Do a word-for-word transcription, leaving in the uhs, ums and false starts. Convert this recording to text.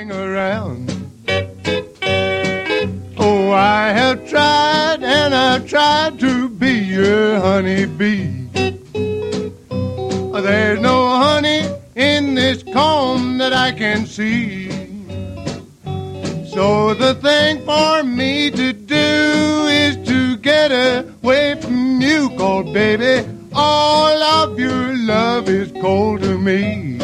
hang around. Oh, I have tried and I've tried to be your honeybee. There's no honey in this comb that I can see. So the thing for me to do is to get away from you, 'cause baby, all of your love is cold to me.